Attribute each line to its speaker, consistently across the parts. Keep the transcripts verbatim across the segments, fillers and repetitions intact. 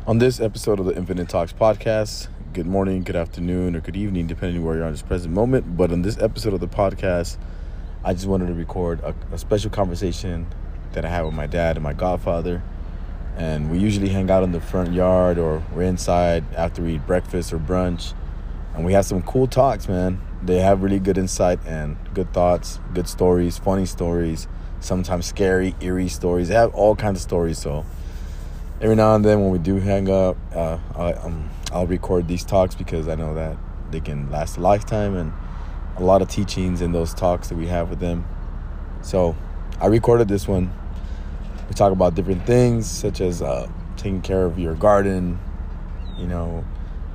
Speaker 1: On this episode of the Infinite Talks podcast, good morning, good afternoon, or good evening, depending where you're on this present moment. But on this episode of the podcast, I just wanted to record a, a special conversation that I had with my dad and my godfather. And we usually hang out in the front yard or we're inside after we eat breakfast or brunch. And we have some cool talks, man. They have really good insight and good thoughts, good stories, funny stories, sometimes scary, eerie stories. They have all kinds of stories, so every now and then when we do hang up, uh, I, um, I'll record these talks because I know that they can last a lifetime and a lot of teachings in those talks that we have with them. So I recorded this one. We talk about different things such as uh, taking care of your garden, you know,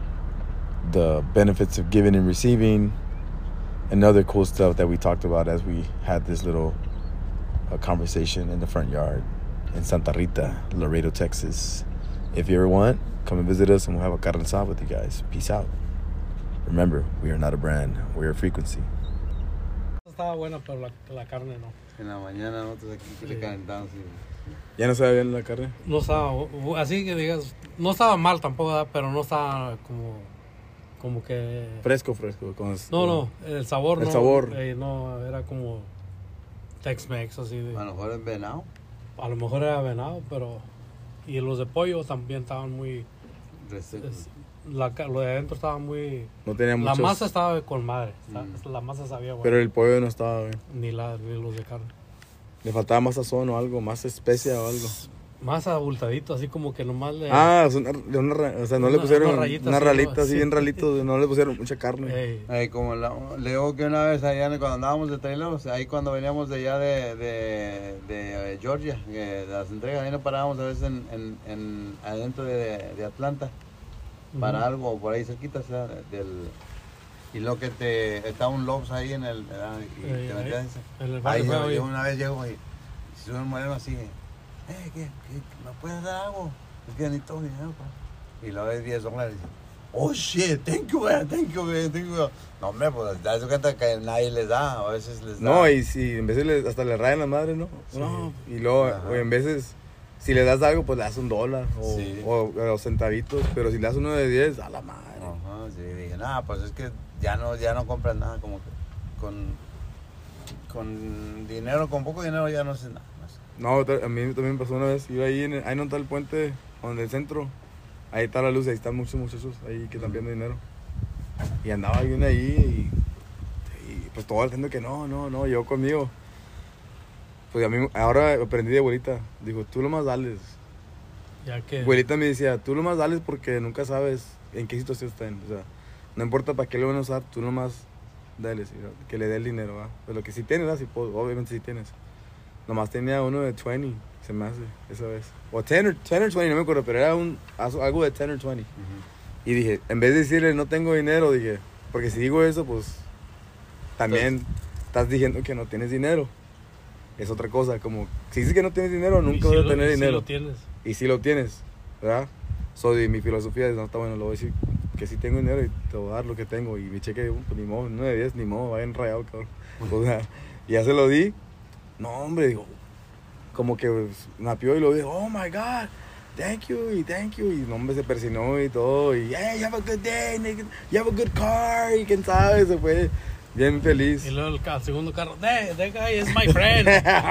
Speaker 1: the benefits of giving and receiving, and other cool stuff that we talked about as we had this little uh, conversation in the front yard in Santa Rita, Laredo, Texas. If you ever want, come and visit us and we'll have a carne asada with you guys. Peace out. Remember, we are not a brand, we are a frequency.
Speaker 2: Estaba buena, pero la, la carne no.
Speaker 3: En la mañana nosotros aquí sí. Le calentamos. Sí.
Speaker 1: ¿Ya no sabe bien la carne?
Speaker 2: No estaba, así que digas, no estaba mal tampoco, ¿verdad? Pero no estaba como, como que...
Speaker 1: Fresco, fresco. Con el,
Speaker 2: no, no, el sabor
Speaker 1: el
Speaker 2: no.
Speaker 1: sabor.
Speaker 2: Eh, no, era como Tex-Mex, así de...
Speaker 3: A lo mejor es venado.
Speaker 2: A lo mejor era venado, pero... Y los de pollo también estaban muy... Es, la, lo de adentro estaba muy...
Speaker 1: No tenía muchos...
Speaker 2: La masa estaba con madre.
Speaker 1: Mm.
Speaker 2: La masa sabía bueno.
Speaker 1: Pero el pollo no estaba bien.
Speaker 2: Ni, la, ni los de carne.
Speaker 1: Le faltaba más sazón o algo, más especia o algo.
Speaker 2: Más abultadito, así como que nomás le...
Speaker 1: Ah, una, una, o sea, no
Speaker 2: una,
Speaker 1: le pusieron
Speaker 2: una rayita
Speaker 1: una
Speaker 2: así,
Speaker 1: ralita
Speaker 2: ¿no?
Speaker 1: así, bien ralito, no le pusieron mucha carne.
Speaker 2: Hey.
Speaker 3: Ay, como la, le digo que una vez allá cuando andábamos de traileros, ahí cuando veníamos de allá de, de, de, de Georgia, de las entregas, ahí nos parábamos a veces en, en, en adentro de, de Atlanta, uh-huh. para algo por ahí cerquita, o sea, del... Y lo que te... Está un Lowe's ahí en el... Y
Speaker 2: hey,
Speaker 3: te metías
Speaker 2: en el
Speaker 3: ahí
Speaker 2: barrio,
Speaker 3: yo, yo una vez llego y si un moreno así, eh, ¿qué, qué, ¿me puedes dar algo? Es que necesito dinero, pa. Y lo de diez dólares. Oh, shit, thank you, man, thank you, man, thank you. No, hombre, pues, das cuenta que nadie les da, a veces les da.
Speaker 1: No, y si en veces les, hasta le rayan la madre, ¿no?
Speaker 2: Sí.
Speaker 1: No, y luego, o en veces, si le das algo, pues le das un dólar o,
Speaker 3: sí.
Speaker 1: o, o centavitos, pero si le das uno de diez, a la madre.
Speaker 3: Ajá, sí, dije, nada, pues es que ya no, ya no compras nada, como que con, con dinero, con poco dinero ya no haces nada.
Speaker 1: No, a mí también me pasó una vez, iba ahí, en el, ahí no está el puente, donde el centro, ahí está la luz, ahí están muchos muchachos ahí que están pidiendo dinero. Y andaba alguien ahí y, y pues todo el gente que no, no, no, yo conmigo. Pues a mí, ahora aprendí de abuelita, digo, tú lo más dales.
Speaker 2: Ya que...
Speaker 1: Abuelita me decía, tú lo más dales porque nunca sabes en qué situación están, o sea, no importa para qué lo van a usar, tú nomás dales, que le dé el dinero, ¿va? Pues lo que sí tienes, ¿va? Sí, pues, obviamente sí tienes. Nomás tenía uno de veinte, se me hace, esa vez. O diez o veinte, no me acuerdo, pero era un, algo de diez o veinte. Uh-huh. Y dije, en vez de decirle no tengo dinero, dije, porque si digo eso, pues también Entonces, estás diciendo que no tienes dinero. Es otra cosa, como si dices que no tienes dinero, nunca
Speaker 2: si
Speaker 1: vas a
Speaker 2: lo,
Speaker 1: tener
Speaker 2: y
Speaker 1: dinero.
Speaker 2: Si lo tienes.
Speaker 1: Y si lo tienes, ¿verdad? So, mi filosofía es, no, está bueno, lo voy a decir que si tengo dinero y te voy a dar lo que tengo. Y mi cheque, pues, ni modo, nueve de diez, ni modo, va enrayado, cabrón. O sea, ya se lo di. No, hombre, digo, como que pues, napió y lo dijo, oh my God, thank you, y thank you. Y no, hombre, se persinó y todo. Y, hey, you have a good day, nigga. You have a good car. Y quién sabe, se fue bien feliz.
Speaker 2: Y luego el, el segundo carro, that, that guy is my friend.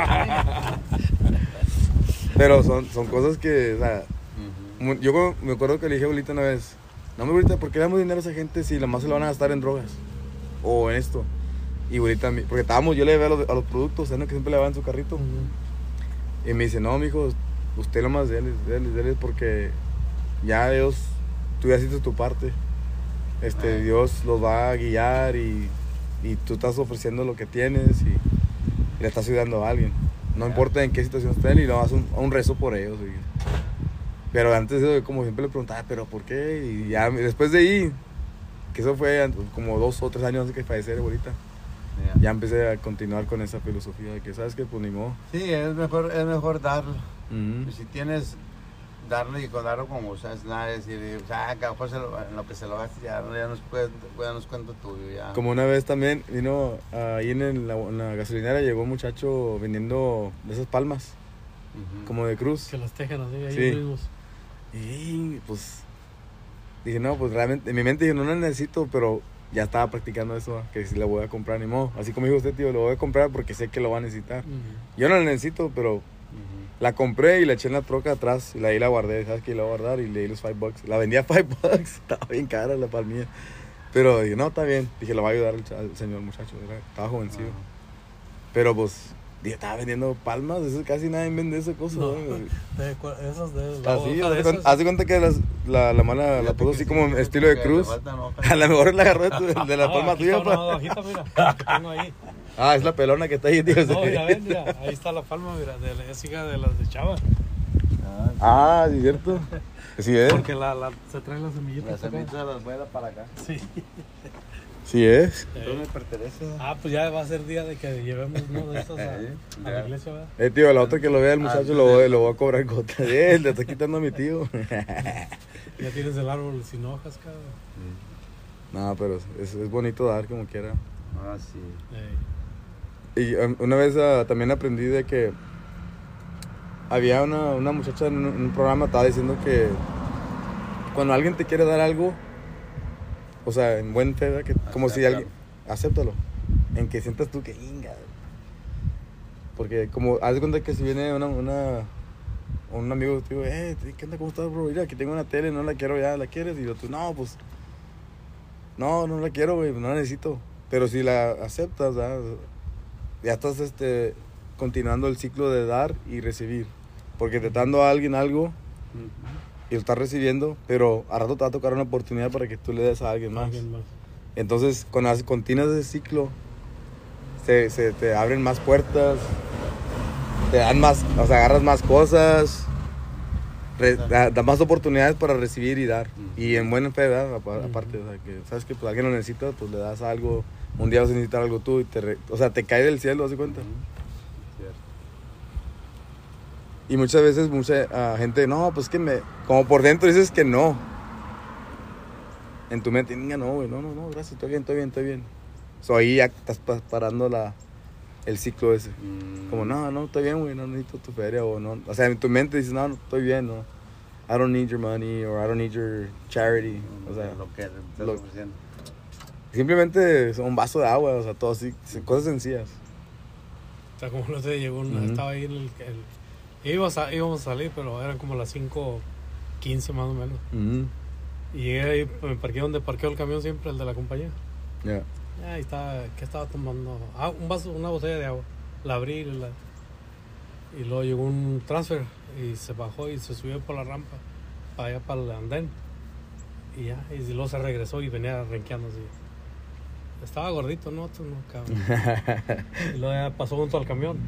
Speaker 1: Pero son, son cosas que, o sea, uh-huh. yo me acuerdo que le dije a abuelita una vez, no, mi abuelita, ¿por qué le damos dinero a esa gente si lo más se lo van a gastar en drogas? O en esto. Y abuelita, porque estábamos, yo le veía a los, a los productos, ¿sabes? Que siempre le va en su carrito. Uh-huh. Y me dice, no, mijo, usted lo más déles, déles, déles, porque ya Dios, tú ya hiciste tu parte. Este, uh-huh. Dios los va a guiar y, y tú estás ofreciendo lo que tienes y, y le estás ayudando a alguien. No uh-huh. importa en qué situación estén y lo haces un, un rezo por ellos. Y, pero antes, como siempre le preguntaba, ¿pero por qué? Y ya después de ahí, que eso fue como dos o tres años antes de que falleciera abuelita. Yeah. Ya empecé a continuar con esa filosofía de que, ¿sabes qué? Pues ni modo.
Speaker 3: Sí, es mejor, es mejor darlo.
Speaker 1: Uh-huh.
Speaker 3: Si tienes, darlo y darlo como, o sea, es nada, decir, o sea, a lo mejor se lo, en lo que se lo gaste ya, ya, no es, ya no es cuento tuyo. Ya.
Speaker 1: Como una vez también vino ahí en, el, en la gasolinera, llegó un muchacho vendiendo de esas palmas, uh-huh. como de cruz.
Speaker 2: Que las tejan así, ahí
Speaker 1: sí.
Speaker 2: mismos.
Speaker 1: Y pues dije, no, pues realmente, en mi mente dije, no la necesito, pero ya estaba practicando eso, que si la voy a comprar, ni modo. Así como dijo usted, tío, lo voy a comprar porque sé que lo va a necesitar.
Speaker 2: Uh-huh.
Speaker 1: Yo no la necesito, pero
Speaker 3: Ujú.
Speaker 1: la compré y la eché en la troca atrás y la ahí la guardé, ¿sabes qué? La voy a guardar y le di los five bucks. La vendía a five bucks, estaba bien cara la palmilla. Pero dije, no, está bien. Dije, le va a ayudar al, ch- al señor muchacho, era- estaba jovencillo.
Speaker 3: Ah.
Speaker 1: Pero pues, dije, estaba vendiendo palmas, eso casi nadie vende esas cosas.
Speaker 2: No,
Speaker 1: ¿no?
Speaker 2: de cu- esas de la
Speaker 1: Así,
Speaker 2: hoja
Speaker 1: haz
Speaker 2: de
Speaker 1: de cuenta,
Speaker 2: esas.
Speaker 1: haz de cuenta que las- la, la mala la
Speaker 3: Fíjate
Speaker 1: puso
Speaker 3: que
Speaker 1: así
Speaker 3: sí,
Speaker 1: como
Speaker 3: fíjate
Speaker 1: estilo de
Speaker 3: que
Speaker 1: cruz.
Speaker 3: le faltan hojas.
Speaker 1: A lo mejor la agarró de, tu- de la
Speaker 2: No,
Speaker 1: palma
Speaker 2: aquí
Speaker 1: tuya.
Speaker 2: está una
Speaker 1: pa.
Speaker 2: hojita, mira, la que tengo ahí.
Speaker 1: Ah, es la pelona que está ahí, tío.
Speaker 2: No, mira, ven, mira, ahí está la palma, mira, de la, es hija de las de Chava.
Speaker 3: Ah,
Speaker 1: Ah, sí, cierto. Sí es.
Speaker 2: Porque la, la, se traen las semillitas.
Speaker 3: las
Speaker 2: acá.
Speaker 3: semillitas las voy a dar para acá.
Speaker 2: Sí.
Speaker 1: Sí es.
Speaker 3: Entonces me pertenece.
Speaker 2: Ah, pues ya va a ser día de que llevemos uno de estos a,
Speaker 3: Sí,
Speaker 2: a la
Speaker 3: ya.
Speaker 2: iglesia, ¿verdad?
Speaker 1: Eh, tío, la otra que lo vea el muchacho
Speaker 3: Antes
Speaker 1: lo voy,
Speaker 3: de-
Speaker 1: lo voy a cobrar gota de él. Le está quitando a mi tío.
Speaker 2: Ya tienes el árbol sin hojas, cabrón.
Speaker 1: No, pero es, es bonito dar como quiera.
Speaker 3: Ah, sí.
Speaker 2: Ey.
Speaker 1: Y um, una vez ah, también aprendí de que había una, una muchacha en un, en un programa estaba diciendo que cuando alguien te quiere dar algo, o sea, en buen fe, ¿verdad? Que, como si
Speaker 3: Acéptalo.
Speaker 1: alguien, acéptalo, en que sientas tú que inga, porque como haz de cuenta que si viene una, una un amigo te digo, eh, ¿qué onda? ¿Cómo estás, bro? Mira, aquí tengo una tele, no la quiero ya, ¿la quieres? Y yo, tú, no, pues, no, no la quiero, güey, no la necesito. Pero si la aceptas, ¿verdad? Ya estás este, continuando el ciclo de dar y recibir. Porque te está dando a alguien algo y lo estás recibiendo, pero a rato te va a tocar una oportunidad para que tú le des a alguien más.
Speaker 2: Alguien más.
Speaker 1: Entonces, cuando haces- continúas ese ciclo, se, se te abren más puertas, te dan más, o sea, agarras más cosas, re- da, da más oportunidades para recibir y dar.
Speaker 3: Ujú.
Speaker 1: Y en buena fe, ¿verdad? Apa-
Speaker 2: Ujú.
Speaker 1: Aparte, o sea, que sabes que pues, alguien lo necesita, pues le das algo. Un día vas a necesitar algo tú y te, re- o sea, te cae del cielo, ¿haz de cuenta?
Speaker 3: Cierto.
Speaker 1: Y muchas veces mucha ah, gente, no, pues que me, como por dentro dices que no. En tu mente, "Niña, no, güey, no, no, no, gracias, estoy bien, estoy bien, estoy bien. So ahí ya estás pa- parando la, el ciclo ese.
Speaker 3: Mm.
Speaker 1: Como, no, no, estoy bien, güey, no necesito tu feria o no. O sea, en tu mente dices, no, no, estoy bien, no. I don't need your money or I don't need your charity. O sea,
Speaker 3: lo que estás
Speaker 1: lo-
Speaker 3: ofreciendo.
Speaker 1: simplemente es un vaso de agua, o sea, todo así, cosas sencillas.
Speaker 2: O sea, como no sé, llegó una,
Speaker 1: Ujú.
Speaker 2: estaba ahí en el, el íbamos, a, íbamos a salir, pero eran como las cinco quince más o menos.
Speaker 1: Mhm.
Speaker 2: Y llegué ahí, me parqué donde parqueo el camión siempre, el de la compañía.
Speaker 1: Ya.
Speaker 2: Ahí estaba, ¿qué estaba tomando? Ah, un vaso, una botella de agua. La abrí y, la, y luego llegó un transfer y se bajó y se subió por la rampa para allá, para el andén. Y ya, y luego se regresó y venía renqueando así. Estaba gordito, ¿no? Tú no, cabrón. Y luego ya pasó junto al camión.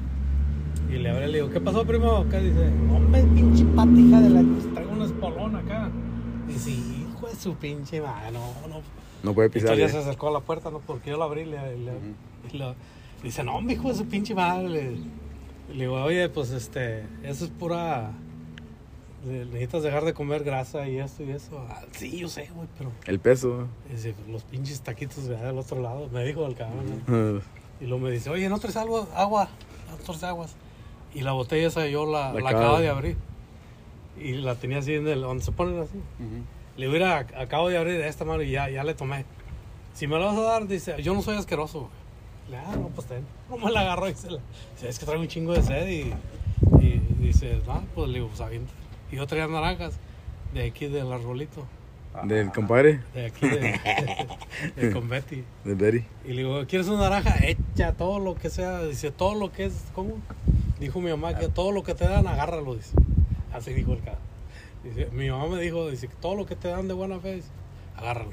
Speaker 2: Y le hablé, le digo, ¿qué pasó, primo? Acá dice, hombre, pinche patija de la... Traigo un espolón acá. Dice, hijo de su pinche madre, no, no.
Speaker 1: No puede
Speaker 2: Y
Speaker 1: pisar.
Speaker 2: entonces ya
Speaker 1: ya.
Speaker 2: se acercó a la puerta, ¿no? Porque yo la abrí y le, le-
Speaker 3: Ujú.
Speaker 2: y le- dice, no, hombre, hijo de su pinche madre. Le, le digo, oye, pues este, eso es pura... le- necesitas dejar de comer grasa y esto y eso. Ah, sí, yo sé, güey, pero...
Speaker 1: El peso.
Speaker 2: Dice, los pinches taquitos de allá del otro lado, me dijo el cabrón. ¿no?
Speaker 1: ¿no?
Speaker 2: Y luego me dice, oye, ¿no traes algo? Agua, no traes aguas. Y la botella esa yo la,
Speaker 1: La
Speaker 2: la
Speaker 1: acaba
Speaker 2: acabo
Speaker 1: de-
Speaker 2: de abrir. Y la tenía así en el, donde se ponen así.
Speaker 3: Ujú.
Speaker 2: Le hubiera, acabo de abrir de esta mano y ya, ya le tomé. Si me la vas a dar, dice, yo no soy asqueroso, güey. Le ah, no, pues ten. No me la agarró y se la... Dice, es que traigo un chingo de sed y... Y dice, no, pues le digo, pues avienta. Y yo traía naranjas de aquí del arbolito.
Speaker 1: Del compadre,
Speaker 2: De aquí de... de con Betty.
Speaker 1: de Betty.
Speaker 2: Y le digo, ¿quieres una naranja? Echa todo lo que sea. Dice, todo lo que es, ¿cómo? Dijo mi mamá que todo lo que te dan, agárralo, dice. Así dijo el cara. Dice, mi mamá me dijo, dice, todo lo que te dan de buena fe, dice, agárralo.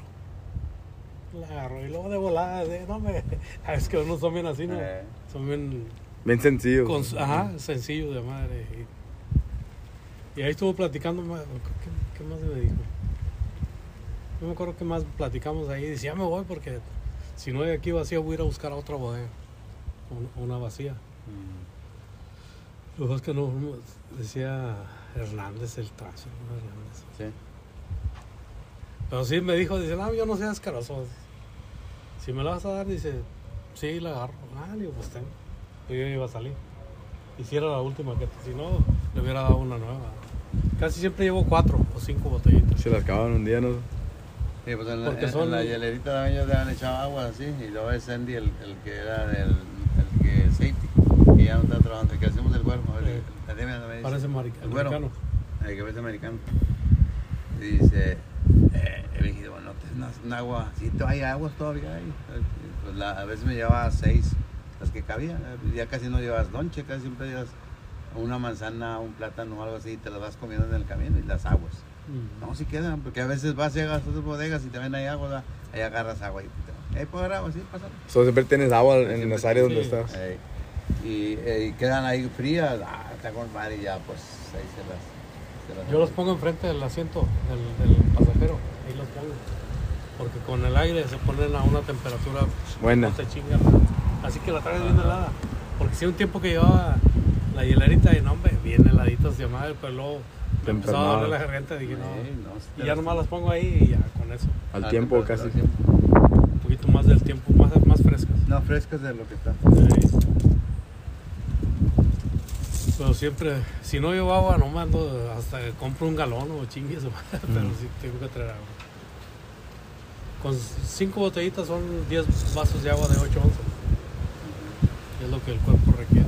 Speaker 2: La agarró y luego de volada, de, no me... Es que unos son bien así, ¿no?
Speaker 3: Eh.
Speaker 2: Son bien,
Speaker 1: Bien sencillo.
Speaker 2: con, ajá, sencillos de madre. Y, y ahí estuvo platicando, ma- ¿qué, qué más me dijo? No me acuerdo qué más platicamos ahí. Dice, ya me voy porque si no hay aquí vacía voy a ir a buscar a otra bodega. Un- Una vacía.
Speaker 3: Mm.
Speaker 2: Lo que pasa es que no, no- decía Hernández el trazo, ¿no? Hernández.
Speaker 3: Sí.
Speaker 2: Pero sí me dijo, dice, no, yo no soy asqueroso. Si me la vas a dar, dice, sí, la agarro. Ah, le digo, pues ten. Pues yo iba a salir. Y si era la última, que si no, le hubiera dado una nueva. Casi siempre llevo cuatro o cinco botellitas.
Speaker 1: Se las acaban un día, ¿no?
Speaker 3: Sí, pues en, la-
Speaker 2: Porque
Speaker 3: en-
Speaker 2: son-
Speaker 3: en la hielerita también ellos le han echado agua así. Y luego es Sandy el, el que era del el que safety. Que ya no está trabajando, el que hacemos el cuerpo. El,
Speaker 2: Eh,
Speaker 3: el, el, el, el,
Speaker 2: Parece mari-
Speaker 3: el güero,
Speaker 2: americano.
Speaker 3: el que parece americano. Y dice, eh, he dicho, bueno, un agua, si hay aguas todavía ahí. Pues la, a veces me llevaba seis, las que cabían. Ya casi no llevas lonche, casi siempre llevas una manzana, un plátano o algo así, y te las vas comiendo en el camino y las aguas.
Speaker 2: Mm.
Speaker 3: No, si quedan, porque a veces vas, llegas a otras bodegas y también hay agua, ¿verdad? Ahí agarras agua y te ahí puedo agua, sí, pasa.
Speaker 1: So, siempre tienes agua en
Speaker 3: Siempre
Speaker 1: las áreas donde
Speaker 2: sí.
Speaker 1: estás.
Speaker 3: Ey. Y, eh, y quedan ahí frías, ah, está con madre y ya, pues ahí se las. se las
Speaker 2: Yo los pongo enfrente del asiento del, del pasajero, ahí los pongo. Porque con el aire se ponen a una temperatura
Speaker 1: Buena.
Speaker 2: no se chinga. Así que la traes bien helada. Porque si un tiempo que llevaba la hielerita y no, hombre, bien heladitas de madre, pero luego
Speaker 1: Te
Speaker 2: me empezaba a doler la
Speaker 1: enfermabas.
Speaker 2: garganta y dije, no.
Speaker 3: Ey, no, si te
Speaker 2: Y ya
Speaker 3: las-
Speaker 2: nomás las pongo ahí y ya con eso.
Speaker 1: Al
Speaker 3: Ah,
Speaker 1: tiempo
Speaker 3: temperatura
Speaker 1: casi.
Speaker 3: al tiempo.
Speaker 2: Un poquito más del tiempo, más, más frescas.
Speaker 3: No, frescas de lo que está.
Speaker 2: Sí. Pero siempre, si no llevo agua, no mando, hasta que compro un galón o chingues, pero sí tengo que traer agua. Con cinco botellitas son diez vasos de agua de ocho onzas. Es lo que el cuerpo requiere.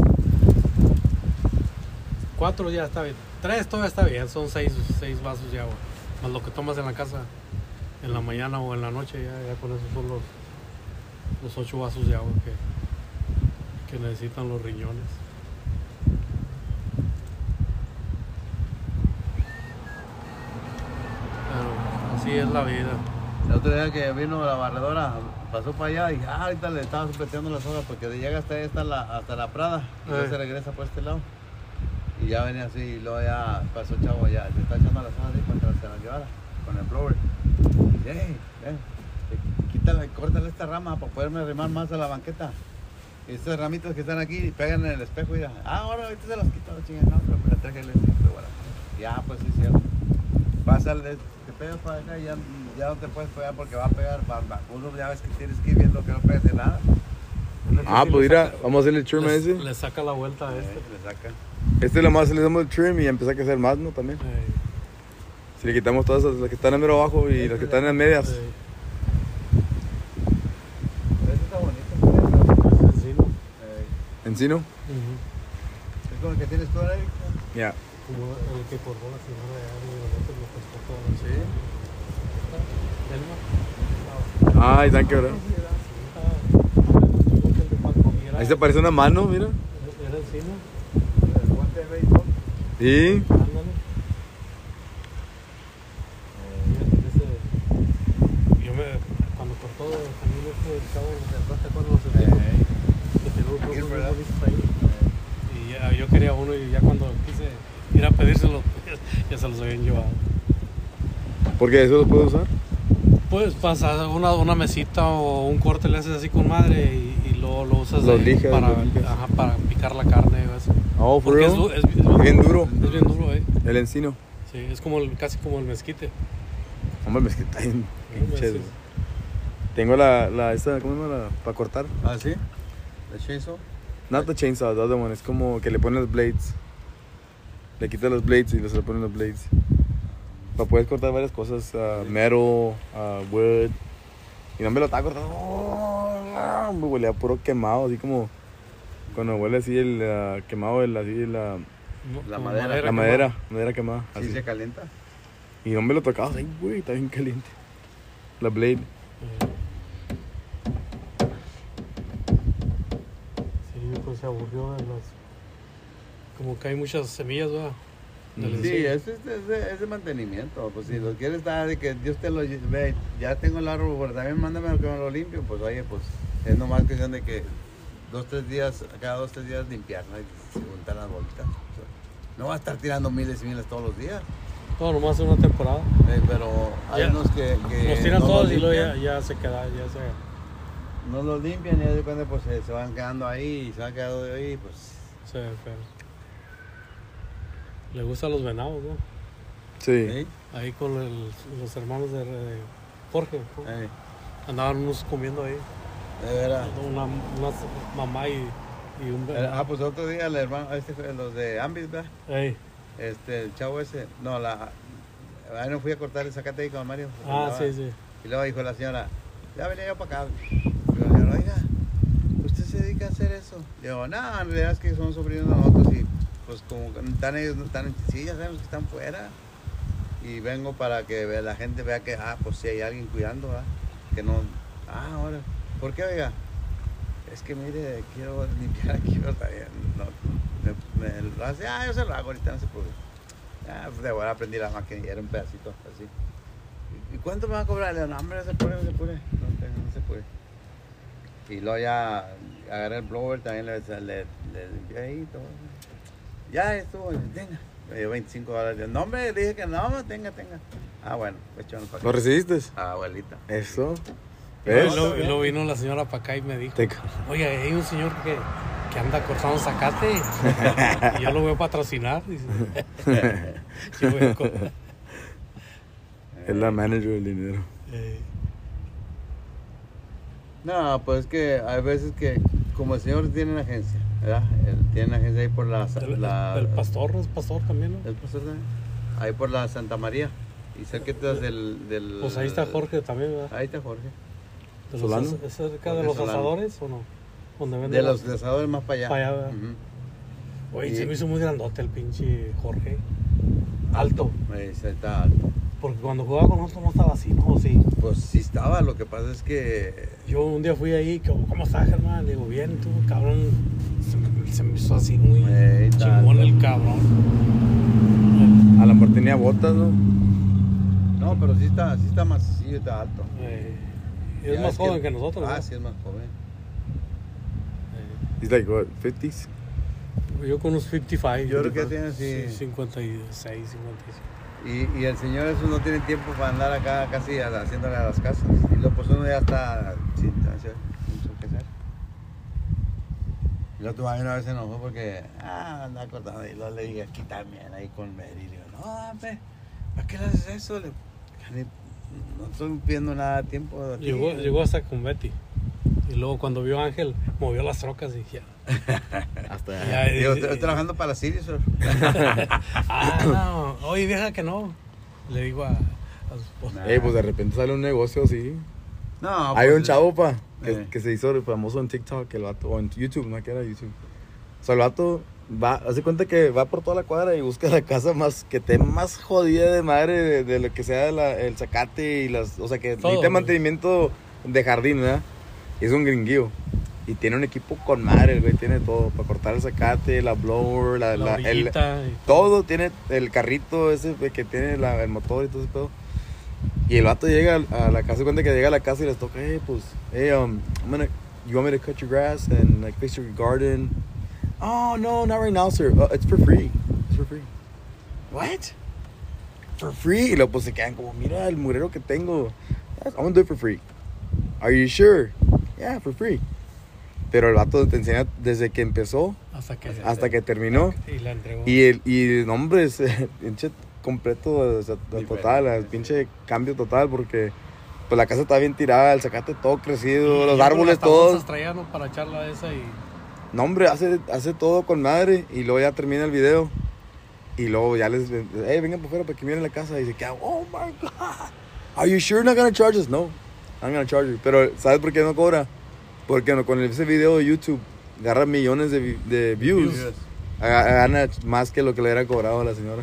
Speaker 2: Cuatro ya está bien. Tres todavía está bien, son seis, seis vasos de agua. Más lo que tomas en la casa en la mañana o en la noche, ya, ya con eso son los, los ocho vasos de agua que, que necesitan los riñones. Pero así es la vida.
Speaker 3: El otro día que vino la barredora, pasó para allá y ah, ahorita le estaba supeteando las hojas porque llega hasta ahí, hasta la, hasta la Prada y luego
Speaker 2: Eh.
Speaker 3: se regresa por este lado. Y ya venía así y luego ya pasó chavo, ya se está echando las hojas ahí para que se las llevara con el blower. Y dice, hey, ven, eh, quítale, córtale esta rama para poderme arrimar más a la banqueta. Y estas ramitas que están aquí pegan en el espejo y ya, ah, ahora ahorita se las quito, chinga, no, pero me la traje el pero bueno. Ya, pues sí, cierto. Pásale, te pegas para acá y ya, ya no te puedes pegar porque va a pegar, va, va. Uno ya ves que tienes que ir viendo que no pegues de nada.
Speaker 1: Ah,
Speaker 2: Sí,
Speaker 1: pues
Speaker 2: le
Speaker 1: mira,
Speaker 2: saca-
Speaker 1: vamos a hacerle el trim a
Speaker 2: le,
Speaker 1: ese.
Speaker 2: le saca la vuelta a
Speaker 3: Eh,
Speaker 2: este.
Speaker 3: le saca.
Speaker 1: Este lo más le damos el trim y empieza a crecer más, ¿no? También.
Speaker 2: Eh,
Speaker 1: Si le quitamos todas esas, las que están en mero abajo y las que están en medias.
Speaker 2: eh,
Speaker 3: Ese está bonito.
Speaker 2: es encino.
Speaker 3: Eh,
Speaker 1: Encino.
Speaker 2: Ujú.
Speaker 3: es como el que tienes tú, Eric.
Speaker 1: Ya.
Speaker 2: Como el que cortó la señora de algo y nosotros lo pescó toda la
Speaker 3: Sí.
Speaker 2: Delma.
Speaker 1: Ay, thank you, ¿verdad? Ahí se parece una mano, mira.
Speaker 2: Era encino.
Speaker 3: El guante de béisbol.
Speaker 1: Sí.
Speaker 2: Ándale. Fíjate que ese- Yo me, cuando cortó también este el cabo de atrás, ¿te acuerdas? Los encicos?
Speaker 3: Eh,
Speaker 2: Que tenía un
Speaker 3: Aquí,
Speaker 2: poco
Speaker 3: ¿verdad?
Speaker 2: de bolitas ahí. Y ya, yo quería uno y ya cuando quise ir a pedírselo, ya se los habían llevado.
Speaker 1: Porque eso lo puedo usar.
Speaker 2: Pues pasar una, una mesita o un corte le haces así con madre y, y luego lo usas
Speaker 1: Lo
Speaker 2: de-
Speaker 1: lijas,
Speaker 2: para,
Speaker 1: lo lijas.
Speaker 2: ajá, para picar la carne o eso.
Speaker 1: Oh, for
Speaker 2: Porque es,
Speaker 1: real.
Speaker 2: du- es, es-
Speaker 1: Es bien duro.
Speaker 2: Es bien duro, eh.
Speaker 1: El encino.
Speaker 2: Sí, es como el, casi como el mezquite.
Speaker 1: Hombre, me es que está bien
Speaker 2: Hombre,
Speaker 1: pinches.
Speaker 2: sí.
Speaker 1: Tengo la, la, esta, ¿cómo se llama? La, para cortar.
Speaker 3: Ah, sí. ¿De chainsaw?
Speaker 1: Not the chainsaw, the other one. Es como que le ponen los blades. Le quitas los blades y le ponen los blades. Para poder cortar varias cosas. Uh, metal, uh, wood. Y no me lo estaba cortando. Oh, me huele a puro quemado, así como cuando huele así el uh, quemado, el, así la,
Speaker 2: No,
Speaker 3: La
Speaker 2: como
Speaker 3: madera.
Speaker 1: la
Speaker 2: quemada.
Speaker 1: madera, madera quemada.
Speaker 3: Sí,
Speaker 1: Así.
Speaker 3: se calienta.
Speaker 1: Y no me lo tocaba, ay, güey, está bien caliente. La blade.
Speaker 2: Eh. Sí, pues se aburrió de las. Como que hay muchas semillas, ¿verdad? Del
Speaker 1: Mm.
Speaker 3: Sí,
Speaker 2: encino.
Speaker 3: es, es, es de, es de mantenimiento. Pues si lo quieres dar de que Dios te lo lle- ve, ya tengo el árbol, pero también mándame lo que me lo limpio. Pues oye, pues es nomás cuestión de que dos, tres días, cada dos, tres días limpiarla y se juntan las bolitas. O sea, no va a estar tirando miles y miles todos los días.
Speaker 2: No, nomás una temporada.
Speaker 3: eh, pero hay
Speaker 2: Ya.
Speaker 3: unos que, que
Speaker 2: Los tiran
Speaker 3: no
Speaker 2: todos
Speaker 3: los
Speaker 2: y luego ya,
Speaker 3: limpian,
Speaker 2: ya se queda, ya se.
Speaker 3: no los limpian y ya de cuenta pues se, se van quedando ahí y se van quedando de ahí, pues
Speaker 2: se pero- Le gustan los venados, ¿no?
Speaker 1: Sí.
Speaker 3: ¿sí?
Speaker 2: Ahí con el- los hermanos de, de Jorge. ¿no?
Speaker 3: Eh,
Speaker 2: Andaban unos comiendo ahí.
Speaker 3: de veras.
Speaker 2: Una, una mamá y, y un
Speaker 3: Eh,
Speaker 2: venado.
Speaker 3: Ah, pues otro día el hermano, este fue los de Ambis, ¿verdad?
Speaker 2: Ey,
Speaker 3: este, el chavo ese, no, la, ahí no fui a cortar el zacate ahí con Mario.
Speaker 2: Ah, sí, sí.
Speaker 3: Y luego dijo la señora, ya venía yo para acá. Y la señora, oiga, ¿usted se dedica a hacer eso? Digo, no, en realidad es que son sobrinos de nosotros y pues como están ellos, no están, sí, ya sabemos que están fuera. Y vengo para que la gente vea que, ah, pues sí hay alguien cuidando, ¿verdad? Que no, ah, ahora, ¿por qué, oiga? Es que mire, quiero limpiar aquí, ¿verdad? No, me, me lo hace, ah, yo se lo hago, ahorita no se puede. Ah, pues de bueno, aprendí la máquina y era un pedacito así. ¿Y cuánto me va a cobrar? Le digo, no, hombre, no se puede, no se puede. No, no se puede. Y luego ya agarré el blower, también le, le, le limpié ahí y todo. Ya estuvo, tenga. Me dio veinticinco dólares. No, hombre, le dije que no, tenga, tenga. Ah, bueno, pues echó un paquete.
Speaker 1: ¿Lo recibiste?
Speaker 3: Ah, abuelita.
Speaker 1: Eso.
Speaker 2: Y
Speaker 1: ¿Ves?
Speaker 2: luego, y luego vino la señora para acá y me dijo,
Speaker 1: Te-
Speaker 2: oye, hay un señor que, que anda cortando zacate y yo lo voy a patrocinar. Dice. Yo voy a co-
Speaker 1: Es la manager del dinero.
Speaker 2: eh,
Speaker 3: No, pues es que hay veces que, como el señor tiene una agencia, ¿verdad? Él tiene una agencia ahí por la...
Speaker 2: el,
Speaker 3: la
Speaker 2: el pastor, es pastor también, ¿no?
Speaker 3: ¿El pastor también? Ahí por la Santa María. Y cerca del, del...
Speaker 2: Pues ahí está Jorge también, ¿verdad?
Speaker 3: Ahí está Jorge.
Speaker 2: De los
Speaker 1: ¿Solano?
Speaker 2: as- ¿Es cerca de
Speaker 3: Jorge
Speaker 2: los
Speaker 3: Solano.
Speaker 2: asadores o no? Donde venden
Speaker 3: De
Speaker 2: las-
Speaker 3: los desadores más para allá.
Speaker 2: Para allá, ¿verdad?
Speaker 3: Ujú.
Speaker 2: Oye,
Speaker 3: Y-
Speaker 2: se me hizo muy grandote el pinche Jorge. Alto.
Speaker 3: Ahí está alto.
Speaker 2: Porque cuando jugaba con nosotros no estaba así, ¿no? Sí.
Speaker 3: Pues sí estaba, lo que pasa es que...
Speaker 2: Yo un día fui ahí, que, ¿cómo estás, Germán? Le digo, bien, tú, cabrón. Se me, se me hizo así muy
Speaker 3: Ey,
Speaker 2: chingón
Speaker 3: tanto.
Speaker 2: el cabrón.
Speaker 1: A la par tenía botas, ¿no?
Speaker 3: No, pero sí está, sí está más, sí está alto.
Speaker 2: Eh, es
Speaker 3: Ya
Speaker 2: más
Speaker 3: es
Speaker 2: joven que, nosotros,
Speaker 3: Ah,
Speaker 2: ¿no?
Speaker 3: sí, es más joven.
Speaker 2: Eh,
Speaker 1: He's like, what, fifties?
Speaker 2: yo con unos cincuenta y cinco.
Speaker 3: Yo creo que tiene, sí.
Speaker 2: Sí, cincuenta y seis, cincuenta y siete.
Speaker 3: Y, y el señor eso no tiene tiempo para andar acá casi a- haciéndole a las casas. Y luego pues uno ya está sin hacer mucho que hacer. Y luego tu mamá una vez se enojó porque, ah, anda cortando. Y luego le dije, aquí también, ahí con Mary. Y le digo, no, hombre, ¿para qué le haces eso? Le, ni- no estoy pidiendo nada de tiempo. de aquí".
Speaker 2: Llegó, llegó hasta con Betty. Y luego cuando vio a Ángel, movió las trocas y dije,
Speaker 1: Hasta
Speaker 2: ya,
Speaker 3: Digo,
Speaker 2: eh,
Speaker 3: estoy, estoy trabajando para la Sirius. Sir".
Speaker 2: ah, no, oye, vieja que no. Le digo a, a su esposa.
Speaker 3: Nah.
Speaker 1: Ey, pues de repente sale un negocio así.
Speaker 3: No,
Speaker 1: Hay
Speaker 3: pues,
Speaker 1: un chavo, pa, que,
Speaker 3: eh.
Speaker 1: que se hizo famoso en TikTok, el vato, o en YouTube, no que era YouTube. O sea, el vato va, hace cuenta que va por toda la cuadra y busca la casa más, que esté más jodida de madre de, de lo que sea la- el zacate y las, o sea, que
Speaker 2: Todo,
Speaker 1: necesita
Speaker 2: güey.
Speaker 1: mantenimiento de jardín, ¿verdad? Y es un gringuillo. Y tiene un equipo con madre, el güey, tiene todo, para cortar el zacate, la blower, la,
Speaker 2: La
Speaker 1: la- el,
Speaker 2: orillita y-
Speaker 1: todo, tiene el carrito ese que tiene la- el motor y todo ese pedo. Y el vato llega a la casa, cuenta que llega a la casa y les toca, hey, pues, hey, um, I'm gonna, you want me to cut your grass and like fix your garden? Oh, no, not right now, sir. Uh, it's for free. It's for free. What? For free? Y luego pues se quedan como, mira el murero que tengo. I'm gonna do it for free. Are you sure? Yeah, for free. Pero el vato te enseña desde que empezó
Speaker 2: hasta que,
Speaker 1: hasta que terminó.
Speaker 2: y la entregó.
Speaker 1: Y el, y el nombre es eh, pinche completo, o sea,
Speaker 3: Diferente,
Speaker 1: total, el
Speaker 3: sí.
Speaker 1: pinche cambio total porque pues la casa está bien tirada, el zacate todo crecido,
Speaker 2: Y
Speaker 1: los
Speaker 2: yo
Speaker 1: árboles
Speaker 2: hasta bolsas
Speaker 1: todos.
Speaker 2: traía, ¿no? Para echarla esa y...
Speaker 1: No, hombre, hace, hace todo con madre y luego ya termina el video. Y luego ya les, hey, vengan por fuera para que miren la casa. Y se quedan, oh my God, are you sure not gonna charge us? No, I'm gonna charge you. Pero, ¿sabes por qué no cobra? Porque no, con ese video de YouTube agarra millones de, vi- de views.
Speaker 3: Views.
Speaker 1: Aga- Gana más que lo que le hubiera cobrado a la señora.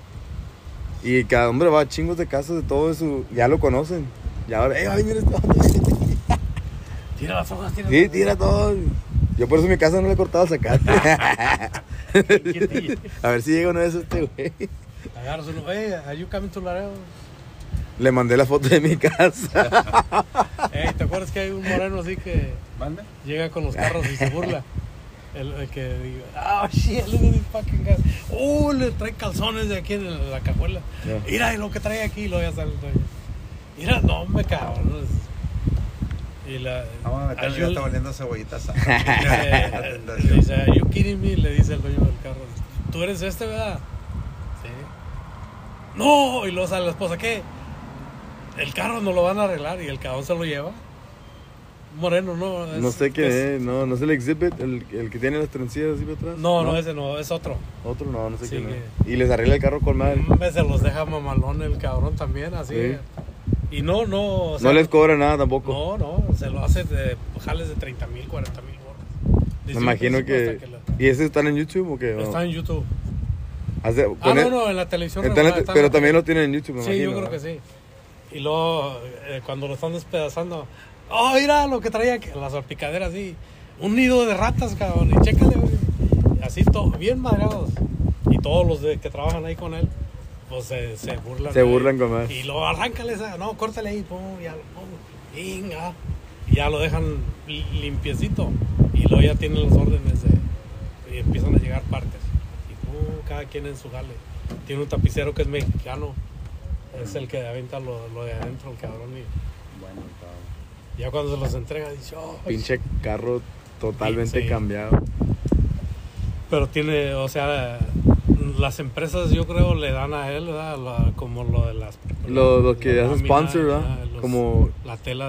Speaker 1: Y cada hombre va a chingos de casas de todo eso. Ya lo conocen. Y ahora, hey, va a venir este vato".
Speaker 2: Tira las hojas, tira
Speaker 1: Sí,
Speaker 2: las
Speaker 1: tira todo. Yo por eso en mi casa no le he cortado el zacate. A ver si llega una vez este güey.
Speaker 2: Agarras uno, hey, are you coming to Laredo?
Speaker 1: Le mandé la foto de mi casa.
Speaker 2: Hey, ¿te acuerdas que hay un moreno así que
Speaker 3: ¿Manda?
Speaker 2: llega con los carros y se burla? El, el que diga, oh shit, look at this fucking guy. Oh, le trae calzones de aquí en la cajuela.
Speaker 1: Yeah.
Speaker 2: Mira y lo que trae aquí, lo ya sale. el dueño. Mira, no me cabrón. Y la.
Speaker 3: Vamos a meterle,
Speaker 2: are
Speaker 3: ya
Speaker 2: you-
Speaker 3: está oliendo cebollita asada.
Speaker 2: dice,
Speaker 3: La
Speaker 2: le
Speaker 3: tentación.
Speaker 2: dice, are you kidding me? Le dice el dueño del carro. ¿Tú eres este, verdad? Sí. No, y luego sale la esposa, ¿qué? El carro no lo van a arreglar y el cabrón se lo lleva. Moreno, ¿no? Es,
Speaker 1: No sé quién
Speaker 2: es,
Speaker 1: es, no, no es el Exhibit, el, el que tiene las trencillas así para atrás.
Speaker 2: No, no, ese no, es otro.
Speaker 1: Otro, no, no sé
Speaker 2: Sí,
Speaker 1: quién
Speaker 2: que-
Speaker 1: es. Y les arregla el carro con madre.
Speaker 2: En vez se los deja mamalón el cabrón también, así.
Speaker 1: Sí.
Speaker 2: Y no, no. O sea,
Speaker 1: No les cobra nada tampoco.
Speaker 2: No, no, se lo hace de jales de treinta mil, cuarenta mil borras.
Speaker 1: Me
Speaker 2: Desde un
Speaker 1: imagino
Speaker 2: principio
Speaker 1: que...
Speaker 2: hasta que
Speaker 1: ¿Y ese están en YouTube o qué?
Speaker 2: lo-
Speaker 1: No.
Speaker 2: Está en YouTube.
Speaker 1: Hace-
Speaker 2: Ah,
Speaker 1: pone-
Speaker 2: no, no, en la televisión.
Speaker 1: está en la
Speaker 2: regular,
Speaker 1: te-
Speaker 2: está en
Speaker 1: pero
Speaker 2: la
Speaker 1: también
Speaker 2: tele.
Speaker 1: lo tienen en YouTube, me
Speaker 2: Sí,
Speaker 1: imagino.
Speaker 2: yo creo que
Speaker 1: ¿verdad?
Speaker 2: sí. Y luego, eh, cuando lo están despedazando, oh, mira lo que traía aquí, la salpicadera así. Un nido de ratas, cabrón. Y chécale, güey. Así, todo, bien madreados. Y todos los de, que trabajan ahí con él, pues se, se burlan.
Speaker 1: Se
Speaker 2: de él.
Speaker 1: burlan con más.
Speaker 2: Y luego arráncale esa, no, córtale ahí, pum, ya lo pum, inga. Y ya lo dejan li- limpiecito. Y luego ya tienen las órdenes de. Y empiezan a llegar partes. Y pum, cada quien en su jale. Tiene un tapicero que es mexicano. Es el que aventa lo, lo de adentro, el cabrón. Y
Speaker 3: Bueno, cabrón.
Speaker 2: ya cuando se los entrega, dice, oh,
Speaker 1: Pinche carro totalmente
Speaker 2: Sí.
Speaker 1: cambiado.
Speaker 2: pero tiene, o sea, las empresas yo creo le dan a él, ¿verdad? La- como lo de las...
Speaker 1: Lo, lo que
Speaker 2: la
Speaker 1: hace
Speaker 2: lámina,
Speaker 1: sponsor, ¿verdad?
Speaker 2: ah, los-
Speaker 1: Como
Speaker 2: La tela